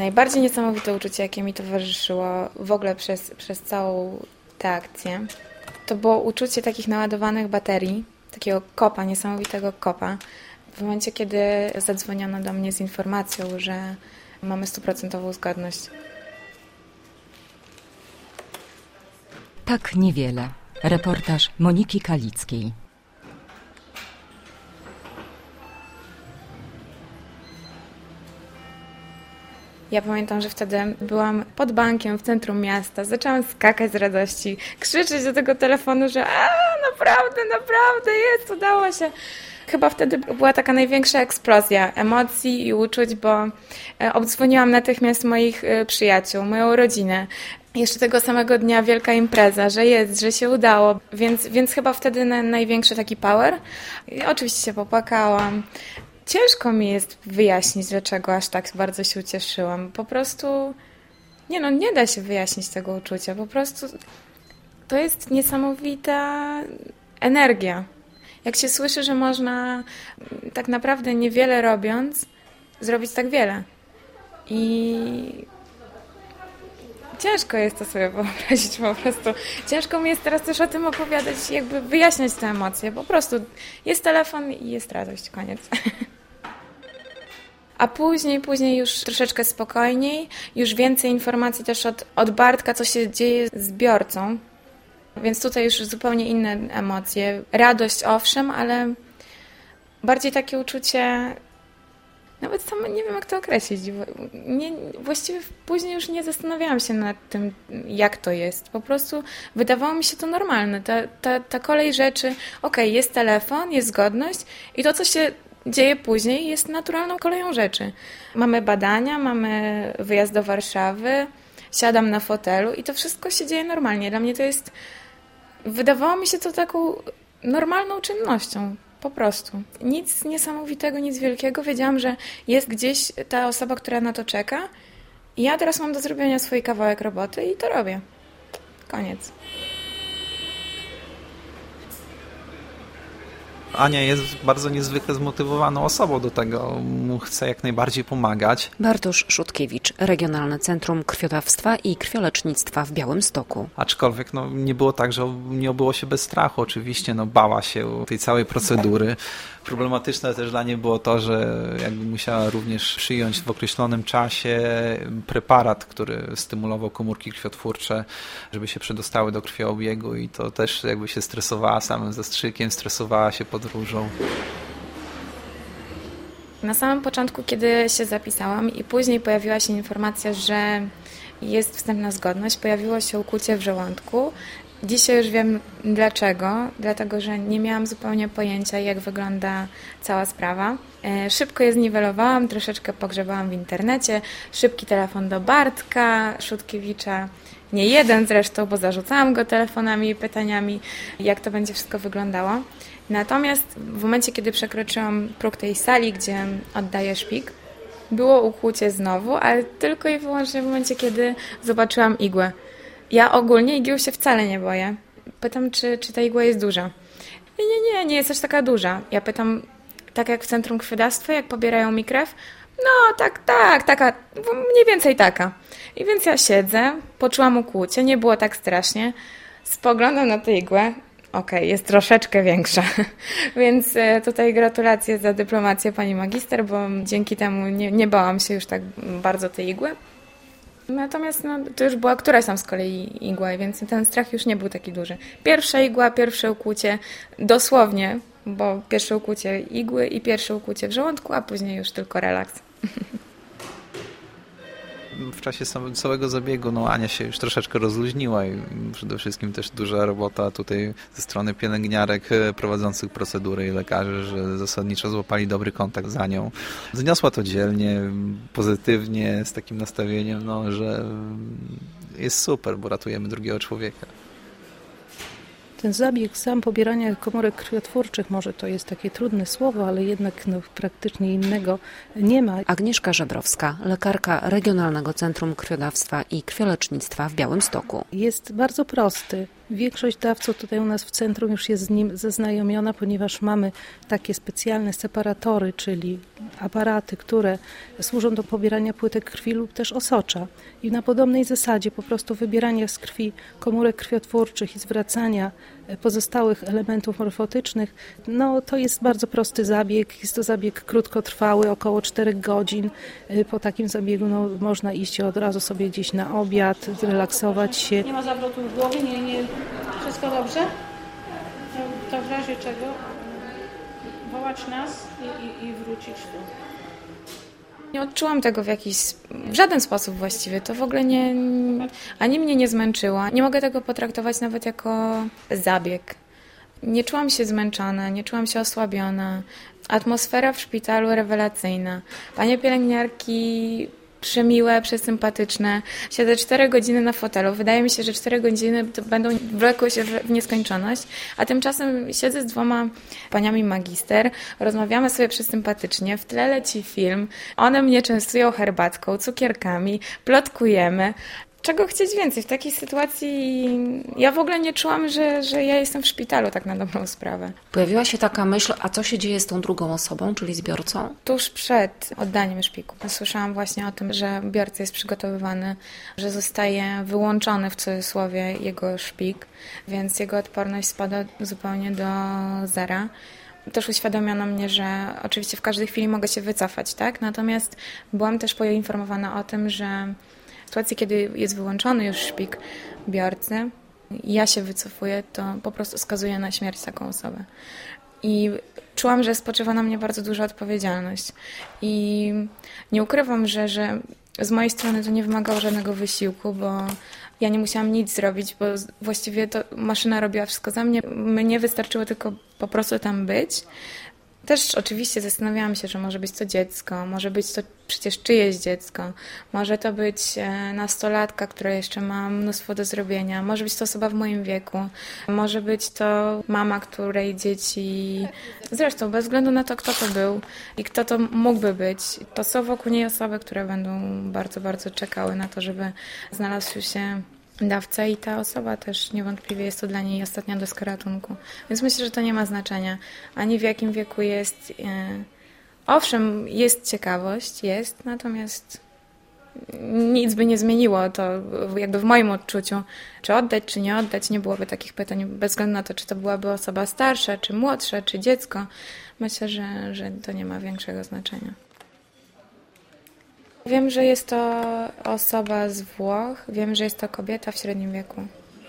Najbardziej niesamowite uczucie, jakie mi towarzyszyło w ogóle przez całą tę akcję, to było uczucie takich naładowanych baterii, takiego kopa, niesamowitego kopa. W momencie, kiedy zadzwoniono do mnie z informacją, że mamy 100% zgodność. Tak niewiele. Reportaż Moniki Kalickiej. Ja pamiętam, że wtedy byłam pod bankiem w centrum miasta, zaczęłam skakać z radości, krzyczeć do tego telefonu, że naprawdę jest, udało się. Chyba wtedy była taka największa eksplozja emocji i uczuć, bo obdzwoniłam natychmiast moich przyjaciół, moją rodzinę. Jeszcze tego samego dnia wielka impreza, że się udało, więc chyba wtedy największy taki power. I oczywiście się popłakałam. Ciężko mi jest wyjaśnić, dlaczego aż tak bardzo się ucieszyłam. Po prostu nie da się wyjaśnić tego uczucia. Po prostu to jest niesamowita energia. Jak się słyszy, że można tak naprawdę niewiele robiąc, zrobić tak wiele. I ciężko jest to sobie wyobrazić po prostu. Ciężko mi jest teraz też o tym opowiadać, jakby wyjaśniać te emocje. Po prostu jest telefon i jest radość, koniec. A później już troszeczkę spokojniej, już więcej informacji też od Bartka, co się dzieje z zbiorcą. Więc tutaj już zupełnie inne emocje. Radość owszem, ale bardziej takie uczucie, nawet sama nie wiem jak to określić. Właściwie później już nie zastanawiałam się nad tym, jak to jest. Po prostu wydawało mi się to normalne. Ta kolej rzeczy, okej, jest telefon, jest zgodność i to, co się dzieje później, jest naturalną koleją rzeczy. Mamy badania, mamy wyjazd do Warszawy, siadam na fotelu i to wszystko się dzieje normalnie. Dla mnie to jest... Wydawało mi się to taką normalną czynnością. Po prostu. Nic niesamowitego, nic wielkiego. Wiedziałam, że jest gdzieś ta osoba, która na to czeka i ja teraz mam do zrobienia swój kawałek roboty i to robię. Koniec. Ania jest bardzo niezwykle zmotywowaną osobą do tego, chce jak najbardziej pomagać. Bartosz Szutkiewicz, Regionalne Centrum Krwiodawstwa i Krwiolecznictwa w Białymstoku. Aczkolwiek nie było tak, że nie obyło się bez strachu. Oczywiście bała się tej całej procedury. Problematyczne też dla niej było to, że jakby musiała również przyjąć w określonym czasie preparat, który stymulował komórki krwiotwórcze, żeby się przedostały do krwiobiegu i to też jakby się stresowała samym zastrzykiem, stresowała się podróżą. Na samym początku, kiedy się zapisałam i później pojawiła się informacja, że jest wstępna zgodność, pojawiło się ukłucie w żołądku. Dzisiaj już wiem dlaczego, dlatego że nie miałam zupełnie pojęcia, jak wygląda cała sprawa. Szybko je zniwelowałam, troszeczkę pogrzebałam w internecie, szybki telefon do Bartka Szutkiewicza, nie jeden zresztą, bo zarzucałam go telefonami i pytaniami, jak to będzie wszystko wyglądało. Natomiast w momencie, kiedy przekroczyłam próg tej sali, gdzie oddaję szpik, było ukłucie znowu, ale tylko i wyłącznie w momencie, kiedy zobaczyłam igłę. Ja ogólnie igieł się wcale nie boję. Pytam, czy ta igła jest duża. Nie jest aż taka duża. Ja pytam, tak jak w Centrum Krwiodawstwa, jak pobierają mi krew? No, taka, mniej więcej taka. I więc ja siedzę, poczułam ukłucie, nie było tak strasznie. Spoglądam na tę igłę. Okej, jest troszeczkę większa. Więc tutaj gratulacje za dyplomację pani magister, bo dzięki temu nie bałam się już tak bardzo tej igły. Natomiast to już była któraś tam z kolei igła, więc ten strach już nie był taki duży. Pierwsza igła, pierwsze ukłucie, dosłownie, bo pierwsze ukłucie igły i pierwsze ukłucie w żołądku, a później już tylko relaks. W czasie całego zabiegu Ania się już troszeczkę rozluźniła i przede wszystkim też duża robota tutaj ze strony pielęgniarek prowadzących procedury i lekarzy, że zasadniczo złapali dobry kontakt z Anią. Zniosła to dzielnie, pozytywnie, z takim nastawieniem, że jest super, bo ratujemy drugiego człowieka. Ten zabieg, sam pobierania komórek krwiotwórczych, może to jest takie trudne słowo, ale jednak praktycznie innego nie ma. Agnieszka Żebrowska, lekarka Regionalnego Centrum Krwiodawstwa i Krwiolecznictwa w Białymstoku. Jest bardzo prosty. Większość dawców tutaj u nas w centrum już jest z nim zaznajomiona, ponieważ mamy takie specjalne separatory, czyli aparaty, które służą do pobierania płytek krwi lub też osocza. I na podobnej zasadzie po prostu wybierania z krwi komórek krwiotwórczych i zwracania pozostałych elementów morfotycznych, no to jest bardzo prosty zabieg. Jest to zabieg krótkotrwały, około 4 godzin. Po takim zabiegu można iść od razu sobie gdzieś na obiad, relaksować się. Nie ma zawrotu głowy, nie. Wszystko dobrze? To w razie czego wołać nas i wrócić tu. Nie odczułam tego w żaden sposób właściwie. To w ogóle ani mnie nie zmęczyło. Nie mogę tego potraktować nawet jako zabieg. Nie czułam się zmęczona, nie czułam się osłabiona. Atmosfera w szpitalu rewelacyjna. Panie pielęgniarki przemiłe, przesympatyczne. Siedzę 4 godziny na fotelu. Wydaje mi się, że 4 godziny to będą wlekły się w nieskończoność, a tymczasem siedzę z 2 paniami magister, rozmawiamy sobie przesympatycznie, w tle leci film, one mnie częstują herbatką, cukierkami, plotkujemy. Czego chcieć więcej? W takiej sytuacji ja w ogóle nie czułam, że ja jestem w szpitalu, tak na dobrą sprawę. Pojawiła się taka myśl, a co się dzieje z tą drugą osobą, czyli zbiorcą? Tuż przed oddaniem szpiku słyszałam właśnie o tym, że biorca jest przygotowywany, że zostaje wyłączony w cudzysłowie jego szpik, więc jego odporność spada zupełnie do zera. Też uświadomiono mnie, że oczywiście w każdej chwili mogę się wycofać, tak? Natomiast byłam też poinformowana o tym, że w sytuacji, kiedy jest wyłączony już szpik biorcy, ja się wycofuję, to po prostu skazuje na śmierć taką osobę. I czułam, że spoczywa na mnie bardzo duża odpowiedzialność. I nie ukrywam, że z mojej strony to nie wymagało żadnego wysiłku, bo ja nie musiałam nic zrobić, bo właściwie to maszyna robiła wszystko za mnie. Mnie wystarczyło tylko po prostu tam być. Też oczywiście zastanawiałam się, że może być to dziecko, może być to przecież czyjeś dziecko, może to być nastolatka, która jeszcze ma mnóstwo do zrobienia, może być to osoba w moim wieku, może być to mama, której dzieci... Zresztą bez względu na to, kto to był i kto to mógłby być, to są wokół niej osoby, które będą bardzo, bardzo czekały na to, żeby znalazł się dawca i ta osoba też niewątpliwie jest to dla niej ostatnia deska ratunku. Więc myślę, że to nie ma znaczenia. Ani w jakim wieku jest. Owszem, jest ciekawość, natomiast nic by nie zmieniło to jakby w moim odczuciu. Czy oddać, czy nie oddać, nie byłoby takich pytań bez względu na to, czy to byłaby osoba starsza, czy młodsza, czy dziecko. Myślę, że to nie ma większego znaczenia. Wiem, że jest to osoba z Włoch, wiem, że jest to kobieta w średnim wieku.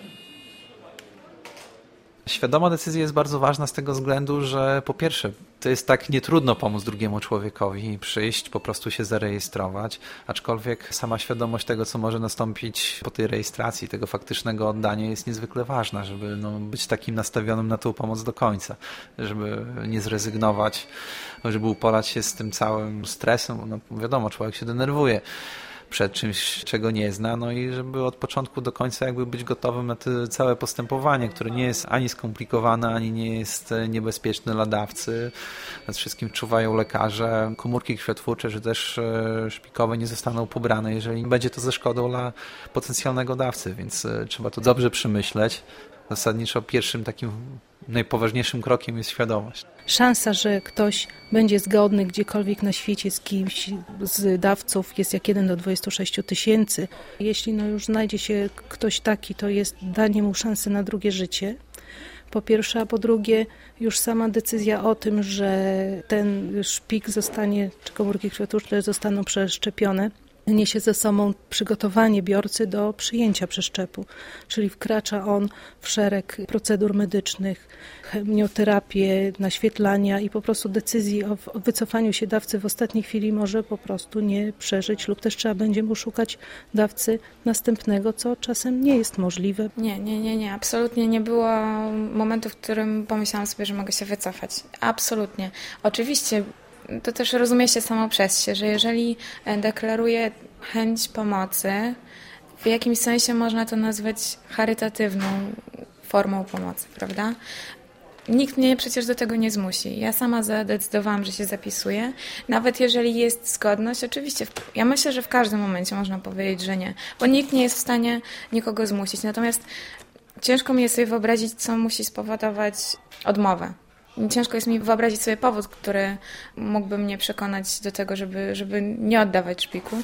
Świadoma decyzja jest bardzo ważna z tego względu, że po pierwsze, to jest tak nietrudno pomóc drugiemu człowiekowi, przyjść, po prostu się zarejestrować, aczkolwiek sama świadomość tego, co może nastąpić po tej rejestracji, tego faktycznego oddania jest niezwykle ważna, żeby być takim nastawionym na tą pomoc do końca, żeby nie zrezygnować, żeby uporać się z tym całym stresem, wiadomo, człowiek się denerwuje przed czymś, czego nie zna, i żeby od początku do końca jakby być gotowym na to całe postępowanie, które nie jest ani skomplikowane, ani nie jest niebezpieczne dla dawcy. Nad wszystkim czuwają lekarze. Komórki krwiotwórcze, czy też szpikowe nie zostaną pobrane, jeżeli będzie to ze szkodą dla potencjalnego dawcy, więc trzeba to dobrze przemyśleć. Zasadniczo pierwszym takim najpoważniejszym krokiem jest świadomość. Szansa, że ktoś będzie zgodny gdziekolwiek na świecie z kimś z dawców jest jak 1 do 26 000. Jeśli już znajdzie się ktoś taki, to jest danie mu szansy na drugie życie. Po pierwsze, a po drugie już sama decyzja o tym, że ten szpik zostanie, czy komórki krwiotwórcze zostaną przeszczepione, niesie ze sobą przygotowanie biorcy do przyjęcia przeszczepu, czyli wkracza on w szereg procedur medycznych, chemioterapię, naświetlania i po prostu decyzji o wycofaniu się dawcy w ostatniej chwili może po prostu nie przeżyć lub też trzeba będzie mu szukać dawcy następnego, co czasem nie jest możliwe. Nie. Absolutnie nie było momentu, w którym pomyślałam sobie, że mogę się wycofać. Absolutnie. Oczywiście to też rozumie się samo przez się, że jeżeli deklaruję chęć pomocy, w jakimś sensie można to nazwać charytatywną formą pomocy, prawda? Nikt mnie przecież do tego nie zmusi. Ja sama zadecydowałam, że się zapisuję. Nawet jeżeli jest zgodność, oczywiście, ja myślę, że w każdym momencie można powiedzieć, że nie, bo nikt nie jest w stanie nikogo zmusić. Natomiast Ciężko mi jest sobie wyobrazić, co musi spowodować odmowę. Ciężko jest mi wyobrazić sobie powód, który mógłby mnie przekonać do tego, żeby nie oddawać szpiku.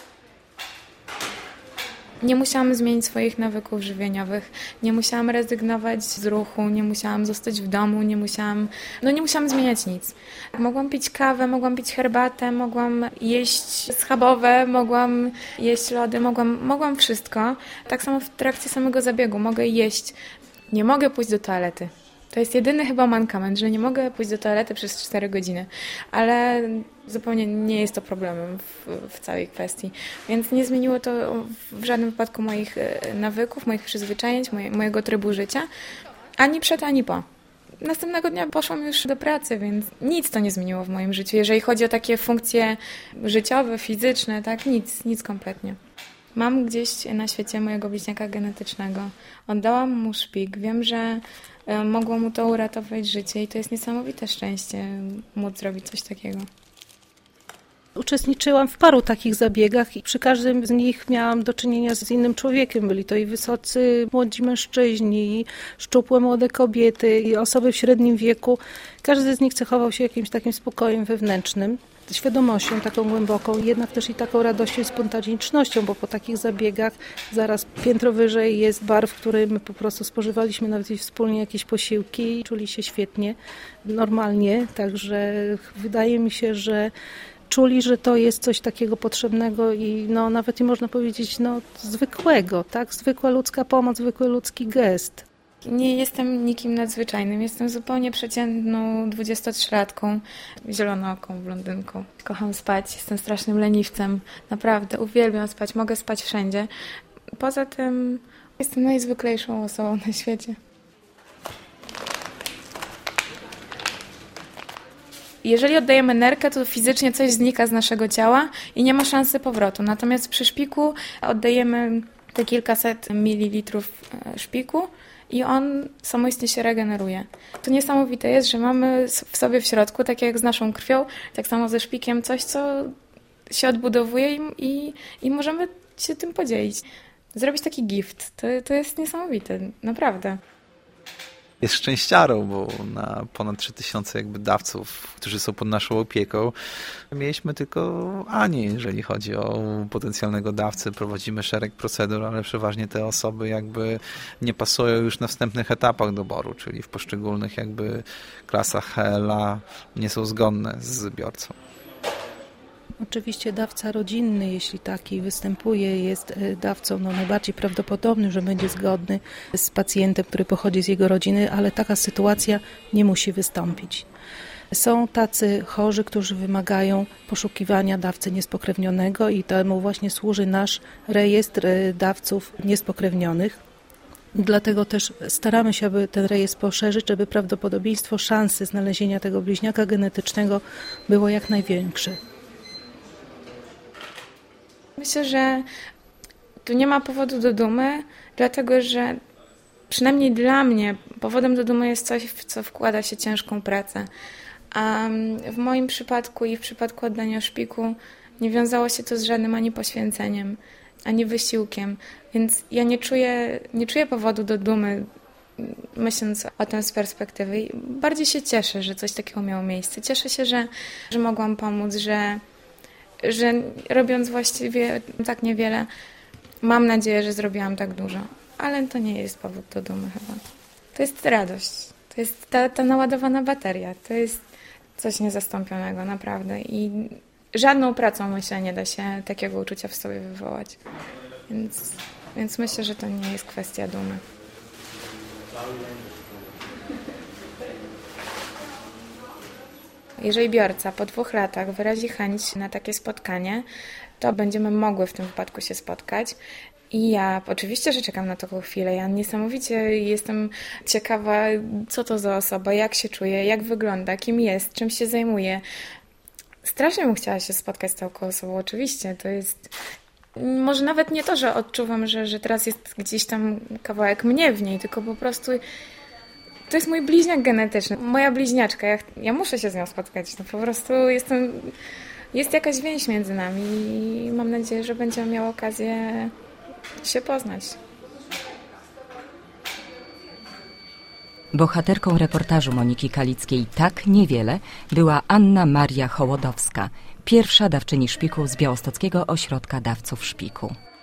Nie musiałam zmienić swoich nawyków żywieniowych, nie musiałam rezygnować z ruchu, nie musiałam zostać w domu, nie musiałam zmieniać nic. Mogłam pić kawę, mogłam pić herbatę, mogłam jeść schabowe, mogłam jeść lody, mogłam wszystko. Tak samo w trakcie samego zabiegu mogę jeść. Nie mogę pójść do toalety. To jest jedyny chyba mankament, że nie mogę pójść do toalety przez 4 godziny, ale zupełnie nie jest to problemem w całej kwestii. Więc nie zmieniło to w żadnym wypadku moich nawyków, moich przyzwyczajeń, mojego trybu życia, ani przed, ani po. Następnego dnia poszłam już do pracy, więc nic to nie zmieniło w moim życiu. Jeżeli chodzi o takie funkcje życiowe, fizyczne, tak, nic kompletnie. Mam gdzieś na świecie mojego bliźniaka genetycznego. Oddałam mu szpik. Wiem, że mogło mu to uratować życie i to jest niesamowite szczęście móc zrobić coś takiego. Uczestniczyłam w paru takich zabiegach i przy każdym z nich miałam do czynienia z innym człowiekiem. Byli to i wysocy młodzi mężczyźni, i szczupłe młode kobiety, i osoby w średnim wieku. Każdy z nich cechował się jakimś takim spokojem wewnętrznym, świadomością taką głęboką, jednak też i taką radością i spontanicznością, bo po takich zabiegach zaraz piętro wyżej jest bar, w którym po prostu spożywaliśmy nawet wspólnie jakieś posiłki i czuli się świetnie, normalnie, także wydaje mi się, że czuli, że to jest coś takiego potrzebnego i nawet i można powiedzieć zwykłego, tak? Zwykła ludzka pomoc, zwykły ludzki gest. Nie jestem nikim nadzwyczajnym, jestem zupełnie przeciętną 23-latką, zielonooką blondynką. Kocham spać, jestem strasznym leniwcem, naprawdę, uwielbiam spać, mogę spać wszędzie. Poza tym jestem najzwyklejszą osobą na świecie. Jeżeli oddajemy nerkę, to fizycznie coś znika z naszego ciała i nie ma szansy powrotu. Natomiast przy szpiku oddajemy te kilkaset mililitrów szpiku i on samoistnie się regeneruje. To niesamowite jest, że mamy w sobie w środku, tak jak z naszą krwią, tak samo ze szpikiem, coś, co się odbudowuje i możemy się tym podzielić. Zrobić taki gift. To jest niesamowite, naprawdę. Jest szczęściarą, bo na ponad 3000 dawców, którzy są pod naszą opieką, mieliśmy tylko Anię, jeżeli chodzi o potencjalnego dawcę. Prowadzimy szereg procedur, ale przeważnie te osoby nie pasują już na wstępnych etapach doboru, czyli w poszczególnych klasach HLA nie są zgodne z zbiorcą. Oczywiście dawca rodzinny, jeśli taki występuje, jest dawcą najbardziej prawdopodobnym, że będzie zgodny z pacjentem, który pochodzi z jego rodziny, ale taka sytuacja nie musi wystąpić. Są tacy chorzy, którzy wymagają poszukiwania dawcy niespokrewnionego i temu właśnie służy nasz rejestr dawców niespokrewnionych. Dlatego też staramy się, aby ten rejestr poszerzyć, żeby prawdopodobieństwo szansy znalezienia tego bliźniaka genetycznego było jak największe. Myślę, że tu nie ma powodu do dumy, dlatego że przynajmniej dla mnie powodem do dumy jest coś, w co wkłada się ciężką pracę. A w moim przypadku i w przypadku oddania szpiku nie wiązało się to z żadnym ani poświęceniem, ani wysiłkiem. Więc ja nie czuję powodu do dumy, myśląc o tym z perspektywy. I bardziej się cieszę, że coś takiego miało miejsce. Cieszę się, że mogłam pomóc, że robiąc właściwie tak niewiele, mam nadzieję, że zrobiłam tak dużo. Ale to nie jest powód do dumy chyba. To jest radość. To jest ta naładowana bateria. To jest coś niezastąpionego, naprawdę. I żadną pracą, myślę, nie da się takiego uczucia w sobie wywołać. Więc myślę, że to nie jest kwestia dumy. Jeżeli biorca po 2 latach wyrazi chęć na takie spotkanie, to będziemy mogły w tym wypadku się spotkać. I ja oczywiście, że czekam na taką chwilę. Ja niesamowicie jestem ciekawa, co to za osoba, jak się czuje, jak wygląda, kim jest, czym się zajmuje. Strasznie bym chciała się spotkać z taką osobą, oczywiście. To jest może nawet nie to, że odczuwam, że teraz jest gdzieś tam kawałek mnie w niej, tylko po prostu to jest mój bliźniak genetyczny, moja bliźniaczka. Ja muszę się z nią spotkać. Po prostu jest jakaś więź między nami i mam nadzieję, że będziemy miały okazję się poznać. Bohaterką reportażu Moniki Kalickiej Tak niewiele była Anna Maria Hołodowska, pierwsza dawczyni szpiku z Białostockiego Ośrodka Dawców Szpiku.